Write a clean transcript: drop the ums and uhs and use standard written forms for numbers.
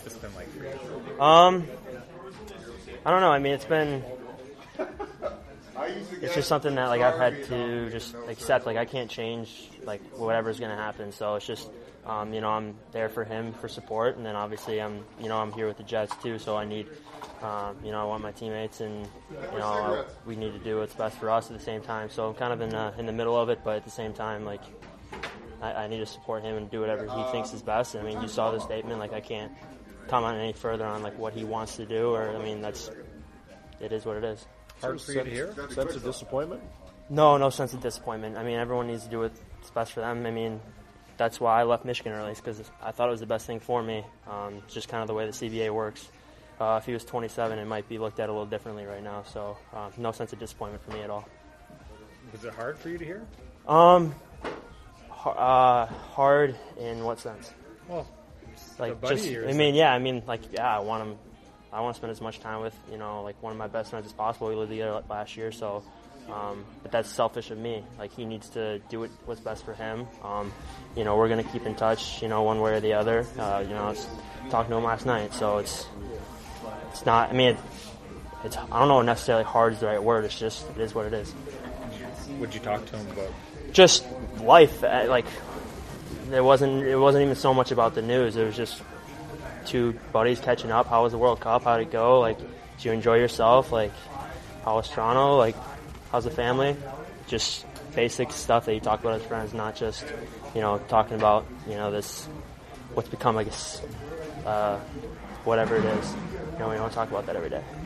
What's it been like for you? I don't know. I mean, it's just something that like I've had to just accept. Like I can't change like whatever's going to happen. So it's just I'm there for him for support, and then obviously I'm here with the Jets too. So I need I want my teammates, and we need to do what's best for us at the same time. So I'm kind of in the middle of it, but at the same time, like I need to support him and do whatever he thinks is best. I mean, you saw the statement. Like I can't comment any further on like what he wants to do, or I mean it is what it is. Hard for you to hear? Sense of disappointment? No sense of disappointment. I mean, everyone needs to do what's best for them. I mean, that's why I left Michigan early, because I thought it was the best thing for me. It's just kind of the way the CBA works. If he was 27, it might be looked at a little differently right now. So no sense of disappointment for me at all. Was it hard for you to hear? Hard in what sense? Well, like buddy just, or I mean, I want him. I want to spend as much time with, like one of my best friends as possible. We lived together last year, so, but that's selfish of me. Like he needs to do what's best for him. We're going to keep in touch, one way or the other. I was talking to him last night, so it's not, I mean, it's, I don't know if necessarily hard is the right word. It's just, it is what it is. What'd you talk to him about? Just life. Like, it wasn't even so much about the news. It was just two buddies catching up. How was the World Cup? How'd it go? Like, did you enjoy yourself? Like, how was Toronto? Like, how's the family? Just basic stuff that you talk about as friends, not just, talking about, this, what's become, I guess, whatever it is. We don't talk about that every day.